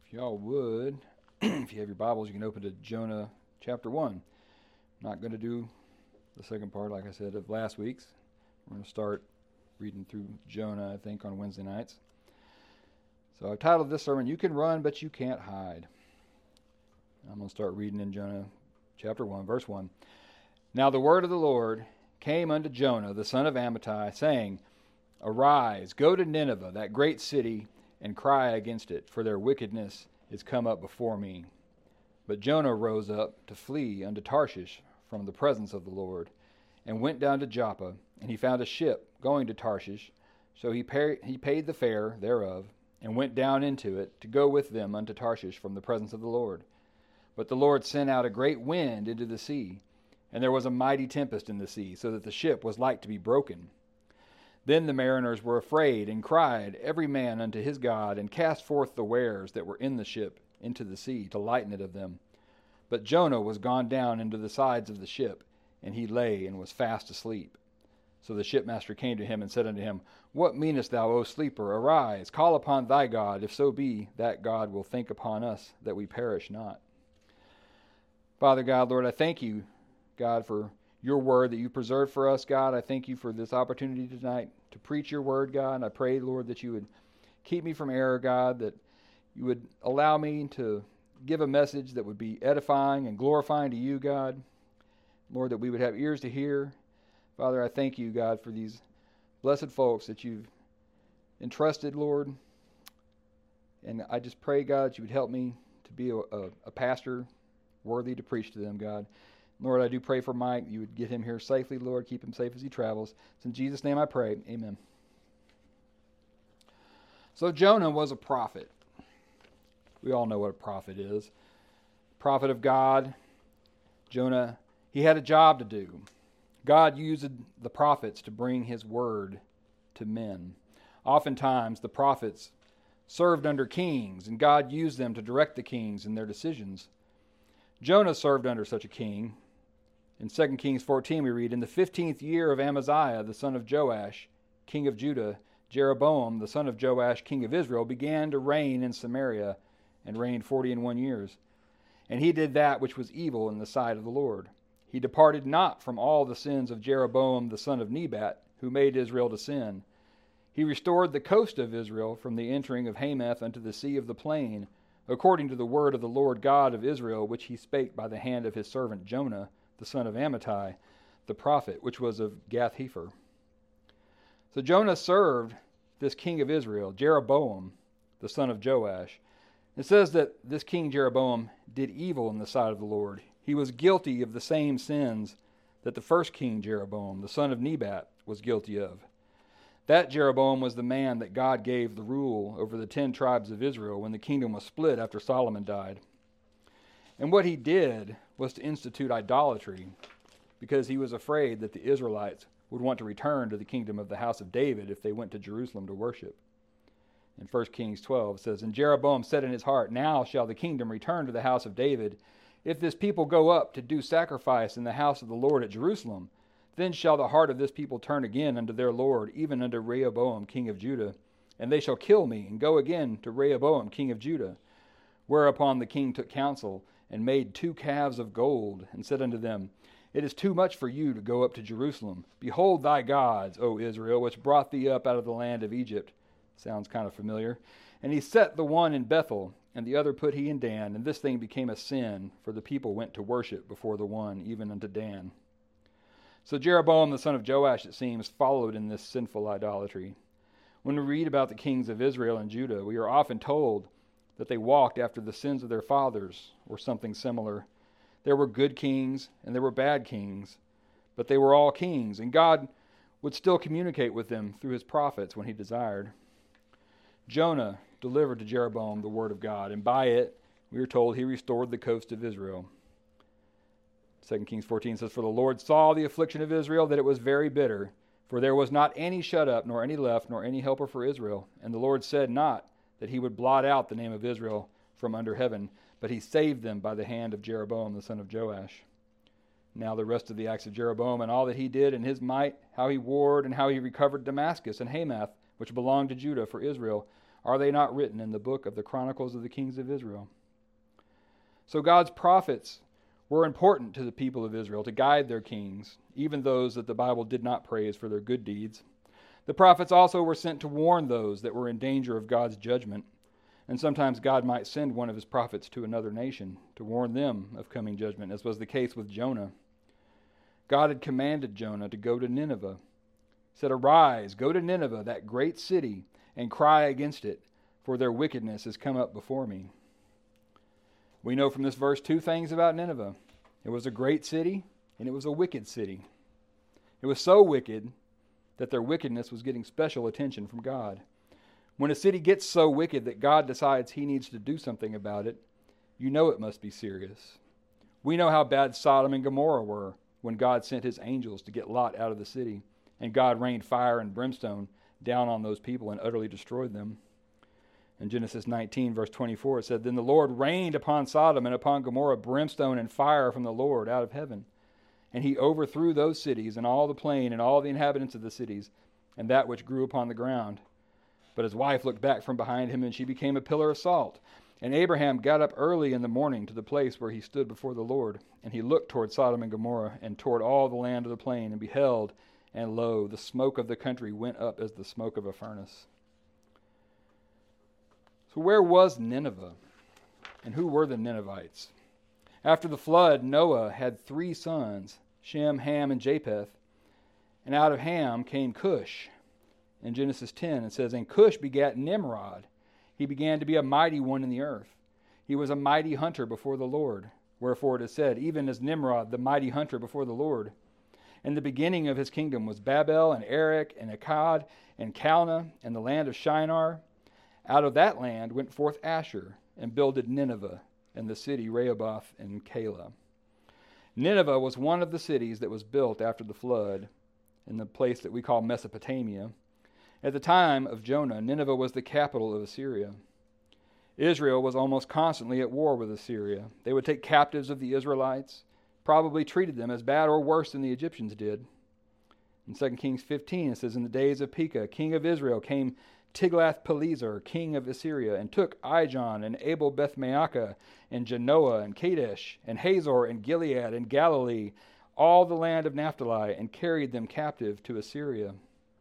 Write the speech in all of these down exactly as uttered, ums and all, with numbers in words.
If y'all would, if you have your Bibles, you can open to Jonah chapter one. I'm not going to do the second part, like I said, of last week's. We're going to start reading through Jonah, I think, on Wednesday nights. So I've titled this sermon, You Can Run, But You Can't Hide. I'm going to start reading in Jonah chapter one, verse one. Now the word of the Lord came unto Jonah, the son of Amittai, saying, Arise, go to Nineveh, that great city, and cry against it, for their wickedness is come up before me. But Jonah rose up to flee unto Tarshish from the presence of the Lord, and went down to Joppa, and he found a ship going to Tarshish. So he, pay, he paid the fare thereof, and went down into it to go with them unto Tarshish from the presence of the Lord. But the Lord sent out a great wind into the sea, and there was a mighty tempest in the sea, so that the ship was like to be broken. Then the mariners were afraid, and cried every man unto his God, and cast forth the wares that were in the ship into the sea, to lighten it of them. But Jonah was gone down into the sides of the ship, and he lay and was fast asleep. So the shipmaster came to him and said unto him, What meanest thou, O sleeper? Arise, call upon thy God, if so be that God will think upon us, that we perish not. Father God, Lord, I thank you, God, for your word that you preserved for us, God. I thank you for this opportunity tonight to preach your word, God. And I pray, Lord, that you would keep me from error, God, that you would allow me to give a message that would be edifying and glorifying to you, God. Lord, that we would have ears to hear. Father, I thank you, God, for these blessed folks that you've entrusted, Lord. And I just pray, God, that you would help me to be a, a, a pastor worthy to preach to them, God. Lord, I do pray for Mike. You would get him here safely, Lord. Keep him safe as he travels. It's in Jesus' name I pray. Amen. So Jonah was a prophet. We all know what a prophet is. Prophet of God. Jonah, he had a job to do. God used the prophets to bring his word to men. Oftentimes, the prophets served under kings, and God used them to direct the kings in their decisions. Jonah served under such a king. In Second Kings fourteen we read, In the fifteenth year of Amaziah, the son of Joash, king of Judah, Jeroboam, the son of Joash, king of Israel, began to reign in Samaria, and reigned forty and one years. And he did that which was evil in the sight of the Lord. He departed not from all the sins of Jeroboam, the son of Nebat, who made Israel to sin. He restored the coast of Israel from the entering of Hamath unto the sea of the plain, according to the word of the Lord God of Israel, which he spake by the hand of his servant Jonah, the son of Amittai, the prophet, which was of Gath-hepher. So Jonah served this king of Israel, Jeroboam, the son of Joash. It says that this king Jeroboam did evil in the sight of the Lord. He was guilty of the same sins that the first king Jeroboam, the son of Nebat, was guilty of. That Jeroboam was the man that God gave the rule over the ten tribes of Israel when the kingdom was split after Solomon died. And what he did was to institute idolatry, because he was afraid that the Israelites would want to return to the kingdom of the house of David if they went to Jerusalem to worship. In First Kings twelve it says, And Jeroboam said in his heart, Now shall the kingdom return to the house of David. If this people go up to do sacrifice in the house of the Lord at Jerusalem, then shall the heart of this people turn again unto their Lord, even unto Rehoboam king of Judah. And they shall kill me, and go again to Rehoboam king of Judah. Whereupon the king took counsel, and made two calves of gold, and said unto them, It is too much for you to go up to Jerusalem. Behold thy gods, O Israel, which brought thee up out of the land of Egypt. Sounds kind of familiar. And he set the one in Bethel, and the other put he in Dan, and this thing became a sin, for the people went to worship before the one, even unto Dan. So Jeroboam the son of Joash, it seems, followed in this sinful idolatry. When we read about the kings of Israel and Judah, we are often told that they walked after the sins of their fathers, or something similar. There were good kings and there were bad kings, but they were all kings, and God would still communicate with them through his prophets when he desired. Jonah delivered to Jeroboam the word of God, and by it, we are told, he restored the coast of Israel. Second Kings fourteen says, For the Lord saw the affliction of Israel, that it was very bitter, for there was not any shut up, nor any left, nor any helper for Israel. And the Lord said not that he would blot out the name of Israel from under heaven, but he saved them by the hand of Jeroboam the son of Joash. Now the rest of the acts of Jeroboam, and all that he did in his might, how he warred, and how he recovered Damascus and Hamath, which belonged to Judah for Israel, Are they not written in the book of the Chronicles of the Kings of Israel? So God's prophets were important to the people of Israel to guide their kings, even those that the Bible did not praise for their good deeds. The prophets also were sent to warn those that were in danger of God's judgment. And sometimes God might send one of his prophets to another nation to warn them of coming judgment, as was the case with Jonah. God had commanded Jonah to go to Nineveh. He said, "Arise, go to Nineveh, that great city, and cry against it, for their wickedness has come up before me." We know from this verse two things about Nineveh. It was a great city, and it was a wicked city. It was so wicked that their wickedness was getting special attention from God. When a city gets so wicked that God decides he needs to do something about it, you know it must be serious. We know how bad Sodom and Gomorrah were when God sent his angels to get Lot out of the city, and God rained fire and brimstone down on those people and utterly destroyed them. In Genesis nineteen, verse twenty-four, it said, "Then the Lord rained upon Sodom and upon Gomorrah brimstone and fire from the Lord out of heaven. And he overthrew those cities and all the plain and all the inhabitants of the cities and that which grew upon the ground. But his wife looked back from behind him, and she became a pillar of salt. And Abraham got up early in the morning to the place where he stood before the Lord. And he looked toward Sodom and Gomorrah and toward all the land of the plain, and beheld, and lo, the smoke of the country went up as the smoke of a furnace." So where was Nineveh? And who were the Ninevites? After the flood, Noah had three sons, Shem, Ham, and Japheth. And out of Ham came Cush. In Genesis ten, it says, "And Cush begat Nimrod. He began to be a mighty one in the earth. He was a mighty hunter before the Lord. Wherefore it is said, even as Nimrod, the mighty hunter before the Lord. And the beginning of his kingdom was Babel, and Erech, and Akkad, and Calneh, and the land of Shinar. Out of that land went forth Asher, and builded Nineveh, and the city Rehoboth and Calah." Nineveh was one of the cities that was built after the flood in the place that we call Mesopotamia. At the time of Jonah, Nineveh was the capital of Assyria. Israel was almost constantly at war with Assyria. They would take captives of the Israelites, probably treated them as bad or worse than the Egyptians did. In Second Kings fifteen, it says, "In the days of Pekah, king of Israel, came Tiglath-Pileser, king of Assyria, and took Ijon, and Abel-Beth-Maachah, and Genoa, and Kadesh, and Hazor, and Gilead, and Galilee, all the land of Naphtali, and carried them captive to Assyria."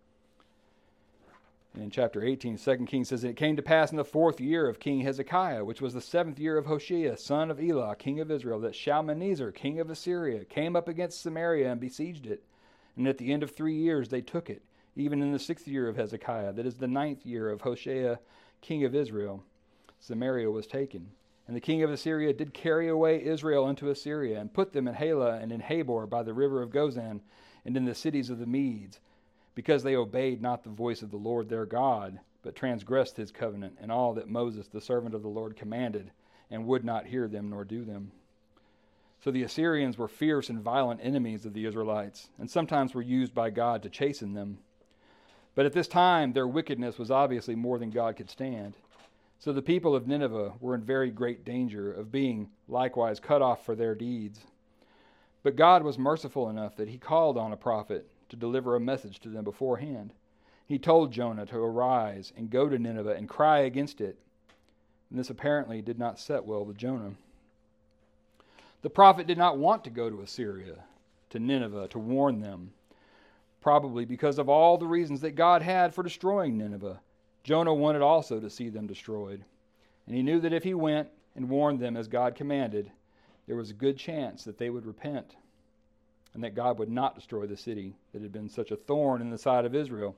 And in chapter eighteen, Second Kings says, "And it came to pass in the fourth year of King Hezekiah, which was the seventh year of Hoshea, son of Elah, king of Israel, that Shalmaneser, king of Assyria, came up against Samaria and besieged it. And at the end of three years they took it, even in the sixth year of Hezekiah, that is the ninth year of Hoshea, king of Israel. Samaria was taken. And the king of Assyria did carry away Israel into Assyria, and put them in Halah and in Habor by the river of Gozan, and in the cities of the Medes, because they obeyed not the voice of the Lord their God, but transgressed his covenant, and all that Moses the servant of the Lord commanded, and would not hear them nor do them." So the Assyrians were fierce and violent enemies of the Israelites, and sometimes were used by God to chasten them. But at this time, their wickedness was obviously more than God could stand. So the people of Nineveh were in very great danger of being likewise cut off for their deeds. But God was merciful enough that he called on a prophet to deliver a message to them beforehand. He told Jonah to arise and go to Nineveh and cry against it. And this apparently did not set well with Jonah. The prophet did not want to go to Assyria, to Nineveh, to warn them, probably because of all the reasons that God had for destroying Nineveh. Jonah wanted also to see them destroyed. And he knew that if he went and warned them as God commanded, there was a good chance that they would repent, and that God would not destroy the city that had been such a thorn in the side of Israel.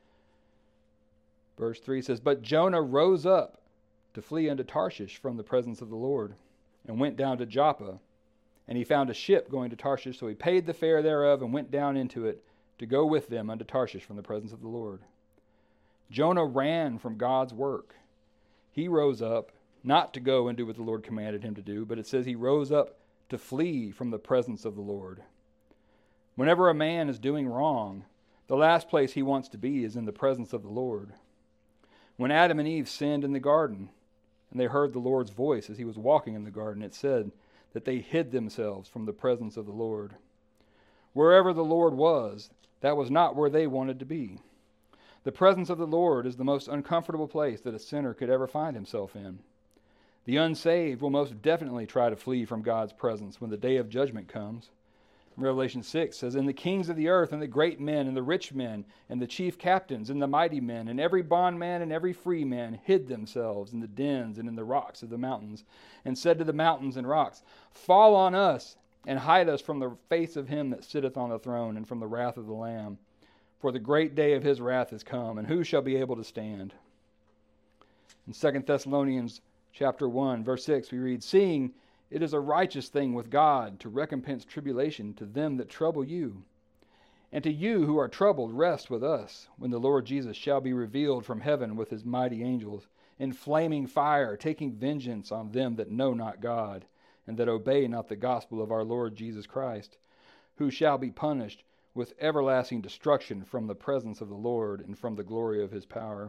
Verse three says, "But Jonah rose up to flee unto Tarshish from the presence of the Lord, and went down to Joppa. And he found a ship going to Tarshish, so he paid the fare thereof, and went down into it to go with them unto Tarshish from the presence of the Lord." Jonah ran from God's work. He rose up not to go and do what the Lord commanded him to do, but it says he rose up to flee from the presence of the Lord. Whenever a man is doing wrong, the last place he wants to be is in the presence of the Lord. When Adam and Eve sinned in the garden, and they heard the Lord's voice as he was walking in the garden, it said that they hid themselves from the presence of the Lord. Wherever the Lord was, that was not where they wanted to be. The presence of the Lord is the most uncomfortable place that a sinner could ever find himself in. The unsaved will most definitely try to flee from God's presence when the day of judgment comes. Revelation six says, "And the kings of the earth, and the great men, and the rich men, and the chief captains, and the mighty men, and every bondman and every free man hid themselves in the dens and in the rocks of the mountains, and said to the mountains and rocks, Fall on us, and hide us from the face of him that sitteth on the throne, and from the wrath of the Lamb. For the great day of his wrath is come, and who shall be able to stand?" In Second Thessalonians chapter one, verse six, we read, "Seeing it is a righteous thing with God to recompense tribulation to them that trouble you. And to you who are troubled, rest with us, when the Lord Jesus shall be revealed from heaven with his mighty angels, in flaming fire, taking vengeance on them that know not God, and that obey not the gospel of our Lord Jesus Christ, who shall be punished with everlasting destruction from the presence of the Lord and from the glory of his power."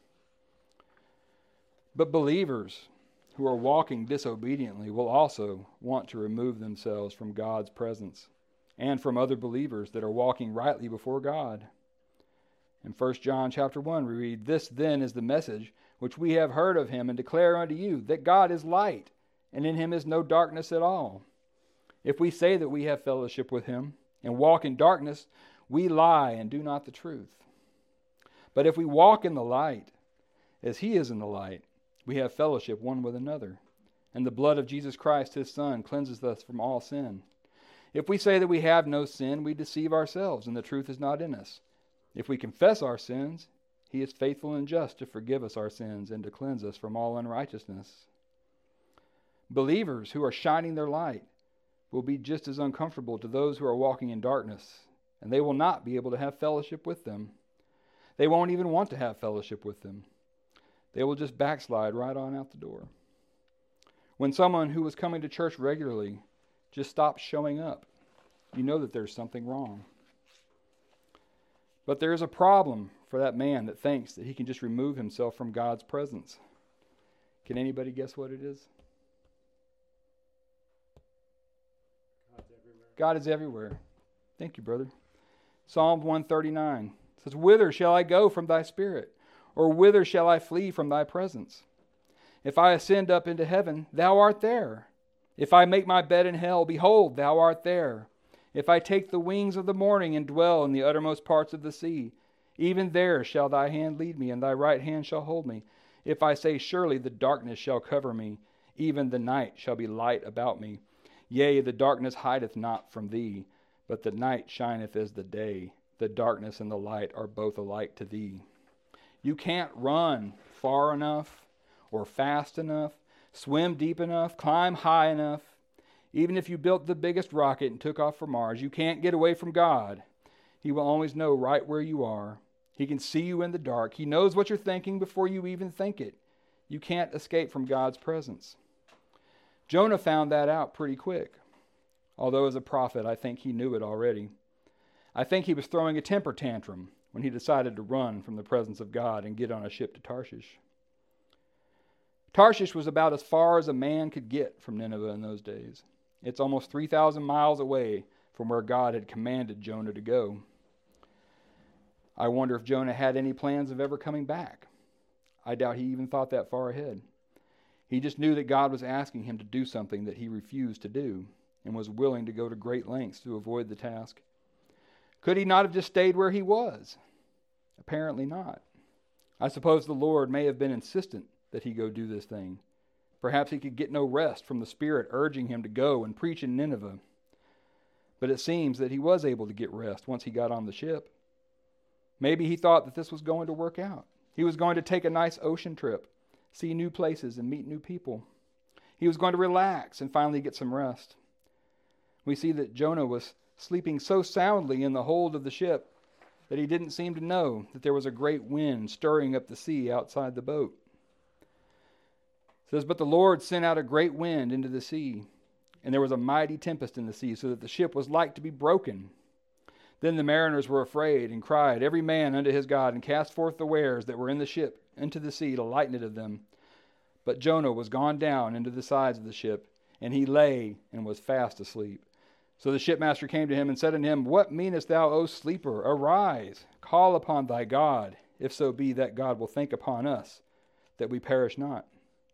But believers who are walking disobediently will also want to remove themselves from God's presence and from other believers that are walking rightly before God. In First John chapter one, we read, "This then is the message which we have heard of him and declare unto you, that God is light, and in him is no darkness at all. If we say that we have fellowship with him and walk in darkness, we lie and do not the truth. But if we walk in the light, as he is in the light, we have fellowship one with another, and the blood of Jesus Christ, his Son, cleanses us from all sin. If we say that we have no sin, we deceive ourselves, and the truth is not in us. If we confess our sins, he is faithful and just to forgive us our sins and to cleanse us from all unrighteousness." Believers who are shining their light will be just as uncomfortable to those who are walking in darkness, and they will not be able to have fellowship with them. They won't even want to have fellowship with them. They will just backslide right on out the door. When someone who was coming to church regularly just stops showing up, you know that there's something wrong. But there is a problem for that man that thinks that he can just remove himself from God's presence. Can anybody guess what it is? God's everywhere. God is everywhere. Thank you, brother. Psalm one thirty-nine says, "Whither shall I go from thy spirit? Or whither shall I flee from thy presence? If I ascend up into heaven, thou art there. If I make my bed in hell, behold, thou art there. If I take the wings of the morning and dwell in the uttermost parts of the sea, even there shall thy hand lead me, and thy right hand shall hold me. If I say, Surely the darkness shall cover me, even the night shall be light about me. Yea, the darkness hideth not from thee, but the night shineth as the day. The darkness and the light are both alike to thee." You can't run far enough or fast enough, swim deep enough, climb high enough. Even if you built the biggest rocket and took off for Mars, you can't get away from God. He will always know right where you are. He can see you in the dark. He knows what you're thinking before you even think it. You can't escape from God's presence. Jonah found that out pretty quick. Although as a prophet, I think he knew it already. I think he was throwing a temper tantrum when he decided to run from the presence of God and get on a ship to Tarshish. Tarshish was about as far as a man could get from Nineveh in those days. It's almost three thousand miles away from where God had commanded Jonah to go. I wonder if Jonah had any plans of ever coming back. I doubt he even thought that far ahead. He just knew that God was asking him to do something that he refused to do and was willing to go to great lengths to avoid the task. Could he not have just stayed where he was? Apparently not. I suppose the Lord may have been insistent that he go do this thing. Perhaps he could get no rest from the Spirit urging him to go and preach in Nineveh. But it seems that he was able to get rest once he got on the ship. Maybe he thought that this was going to work out. He was going to take a nice ocean trip, see new places and meet new people. He was going to relax and finally get some rest. We see that Jonah was sleeping so soundly in the hold of the ship that he didn't seem to know that there was a great wind stirring up the sea outside the boat. It says, "But the Lord sent out a great wind into the sea, and there was a mighty tempest in the sea, so that the ship was like to be broken. Then the mariners were afraid and cried, every man unto his God, and cast forth the wares that were in the ship into the sea to lighten it of them. But Jonah was gone down into the sides of the ship, and he lay and was fast asleep. So the shipmaster came to him and said unto him, What meanest thou, O sleeper? Arise, call upon thy God, if so be that God will think upon us, that we perish not.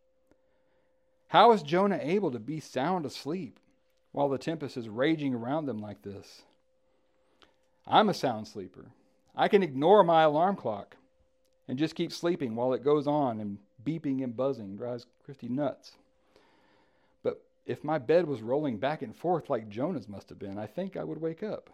How is Jonah able to be sound asleep while the tempest is raging around them like this? I'm a sound sleeper. I can ignore my alarm clock and just keep sleeping while it goes on, and beeping and buzzing drives Christy nuts. But if my bed was rolling back and forth like Jonah's must have been, I think I would wake up.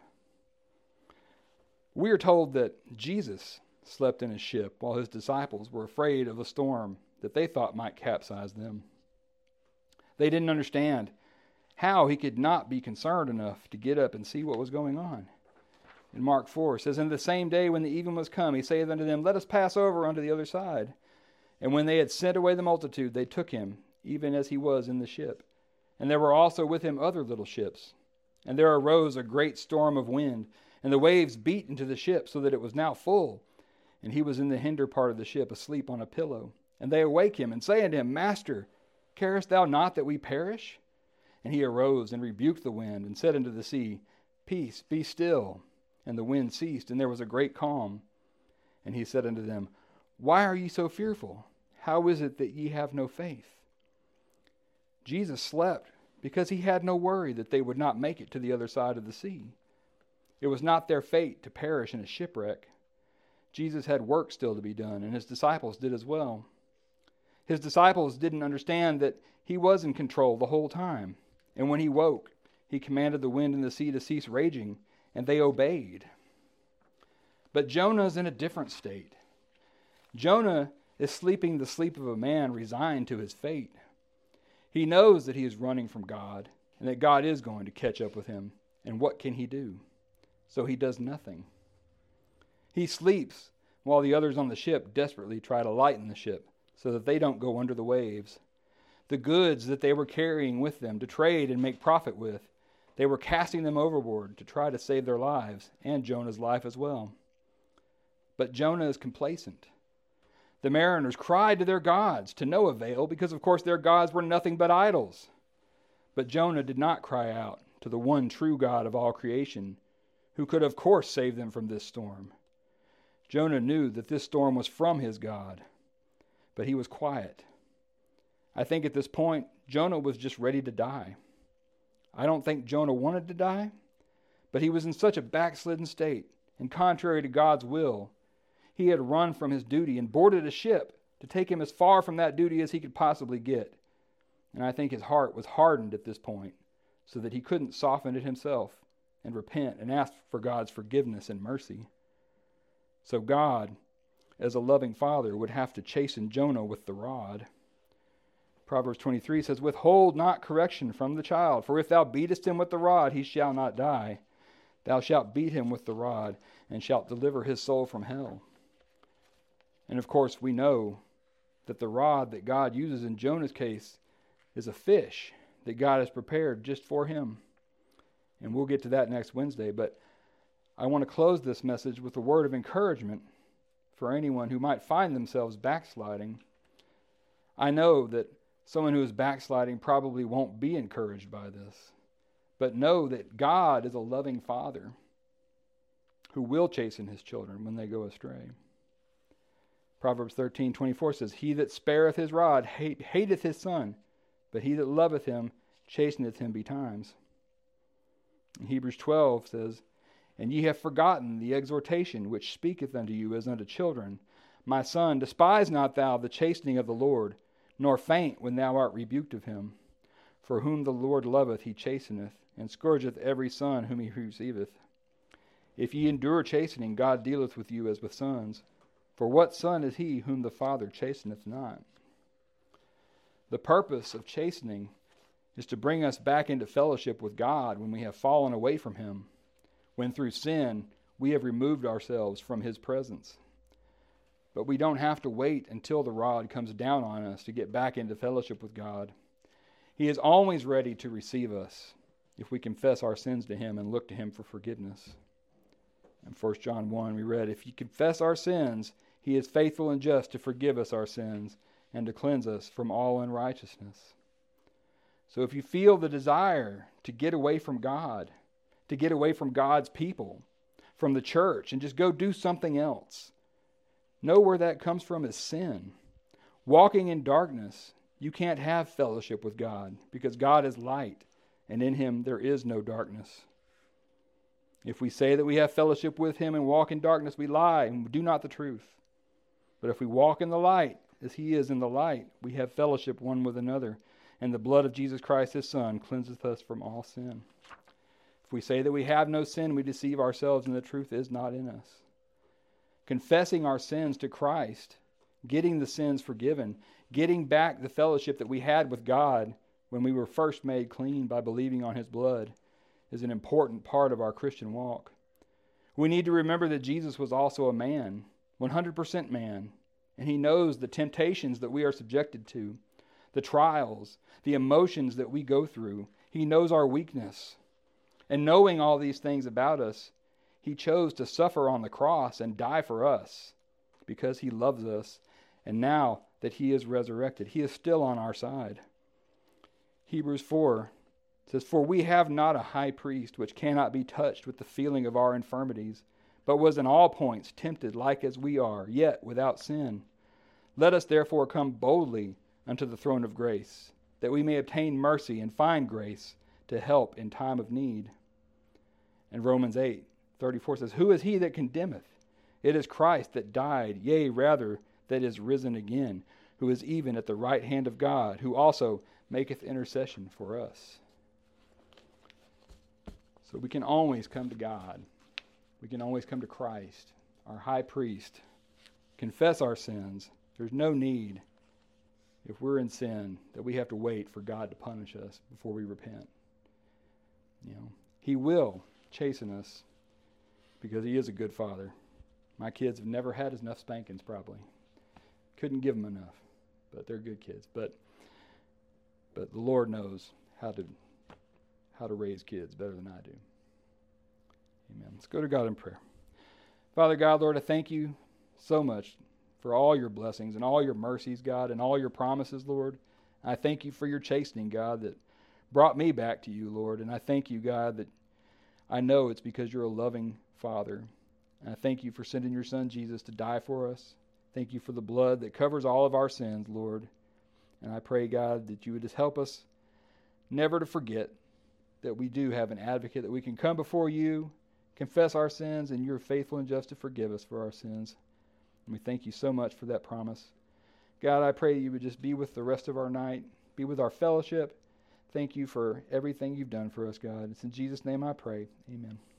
We are told that Jesus slept in his ship while his disciples were afraid of a storm that they thought might capsize them. They didn't understand how he could not be concerned enough to get up and see what was going on. In Mark four, it says, "And the same day when the even was come, he saith unto them, Let us pass over unto the other side. And when they had sent away the multitude, they took him, even as he was in the ship. And there were also with him other little ships. And there arose a great storm of wind, and the waves beat into the ship, so that it was now full. And he was in the hinder part of the ship, asleep on a pillow. And they awake him, and say unto him, Master, carest thou not that we perish? And he arose and rebuked the wind, and said unto the sea, Peace, be still. And the wind ceased, and there was a great calm. And he said unto them, Why are ye so fearful? How is it that ye have no faith? Jesus slept because he had no worry that they would not make it to the other side of the sea. It was not their fate to perish in a shipwreck. Jesus had work still to be done, and his disciples did as well. His disciples didn't understand that he was in control the whole time. And when he woke, he commanded the wind and the sea to cease raging, and they obeyed. But Jonah is in a different state. Jonah is sleeping the sleep of a man resigned to his fate. He knows that he is running from God, and that God is going to catch up with him. And what can he do? So he does nothing. He sleeps while the others on the ship desperately try to lighten the ship so that they don't go under the waves. The goods that they were carrying with them to trade and make profit with, they were casting them overboard to try to save their lives and Jonah's life as well. But Jonah is complacent. The mariners cried to their gods to no avail because, of course, their gods were nothing but idols. But Jonah did not cry out to the one true God of all creation, who could, of course, save them from this storm. Jonah knew that this storm was from his God, but he was quiet. I think at this point, Jonah was just ready to die. I don't think Jonah wanted to die, but he was in such a backslidden state, and contrary to God's will, he had run from his duty and boarded a ship to take him as far from that duty as he could possibly get. And I think his heart was hardened at this point, so that he couldn't soften it himself and repent and ask for God's forgiveness and mercy. So God, as a loving father, would have to chasten Jonah with the rod. Proverbs twenty-three says, Withhold not correction from the child, for if thou beatest him with the rod, he shall not die. Thou shalt beat him with the rod, and shalt deliver his soul from hell. And of course, we know that the rod that God uses in Jonah's case is a fish that God has prepared just for him. And we'll get to that next Wednesday, but I want to close this message with a word of encouragement for anyone who might find themselves backsliding. I know that someone who is backsliding probably won't be encouraged by this, but know that God is a loving Father who will chasten his children when they go astray. Proverbs thirteen twenty-four says, He that spareth his rod hate, hateth his son, but he that loveth him chasteneth him betimes. And Hebrews twelve says, And ye have forgotten the exhortation which speaketh unto you as unto children. My son, despise not thou the chastening of the Lord, nor faint when thou art rebuked of him. For whom the Lord loveth he chasteneth, and scourgeth every son whom he receiveth. If ye endure chastening, God dealeth with you as with sons. For what son is he whom the Father chasteneth not? The purpose of chastening is to bring us back into fellowship with God when we have fallen away from him, when through sin we have removed ourselves from his presence. But we don't have to wait until the rod comes down on us to get back into fellowship with God. He is always ready to receive us if we confess our sins to him and look to him for forgiveness. In First John one we read, If ye confess our sins, he is faithful and just to forgive us our sins and to cleanse us from all unrighteousness. So if you feel the desire to get away from God, to get away from God's people, from the church, and just go do something else, know where that comes from is sin. Walking in darkness, you can't have fellowship with God because God is light, and in him there is no darkness. If we say that we have fellowship with him and walk in darkness, we lie and do not the truth. But if we walk in the light, as he is in the light, we have fellowship one with another, and the blood of Jesus Christ, his Son, cleanseth us from all sin. If we say that we have no sin, we deceive ourselves, and the truth is not in us. Confessing our sins to Christ, getting the sins forgiven, getting back the fellowship that we had with God when we were first made clean by believing on his blood, is an important part of our Christian walk. We need to remember that Jesus was also a man, one hundred percent man, and he knows the temptations that we are subjected to, the trials, the emotions that we go through. He knows our weakness. And knowing all these things about us, he chose to suffer on the cross and die for us because he loves us. And now that he is resurrected, he is still on our side. Hebrews four says, "For we have not a high priest which cannot be touched with the feeling of our infirmities, but was in all points tempted like as we are, yet without sin. Let us therefore come boldly unto the throne of grace, that we may obtain mercy and find grace to help in time of need." And Romans eight thirty-four says, "Who is he that condemneth? It is Christ that died, yea, rather, that is risen again, who is even at the right hand of God, who also maketh intercession for us." So we can always come to God. We can always come to Christ, our high priest, confess our sins. There's no need, if we're in sin, that we have to wait for God to punish us before we repent. You know, he will chasten us because he is a good father. My kids have never had enough spankings, probably. Couldn't give them enough, but they're good kids. But but the Lord knows how to how to raise kids better than I do. Amen. Let's go to God in prayer. Father God, Lord, I thank you so much for all your blessings and all your mercies, God, and all your promises, Lord. I thank you for your chastening, God, that brought me back to you, Lord. And I thank you, God, that I know it's because you're a loving Father. And I thank you for sending your Son, Jesus, to die for us. Thank you for the blood that covers all of our sins, Lord. And I pray, God, that you would just help us never to forget that we do have an advocate, that we can come before you, confess our sins, and you're faithful and just to forgive us for our sins. And we thank you so much for that promise. God, I pray you would just be with the rest of our night, be with our fellowship. Thank you for everything you've done for us, God. It's in Jesus' name I pray. Amen.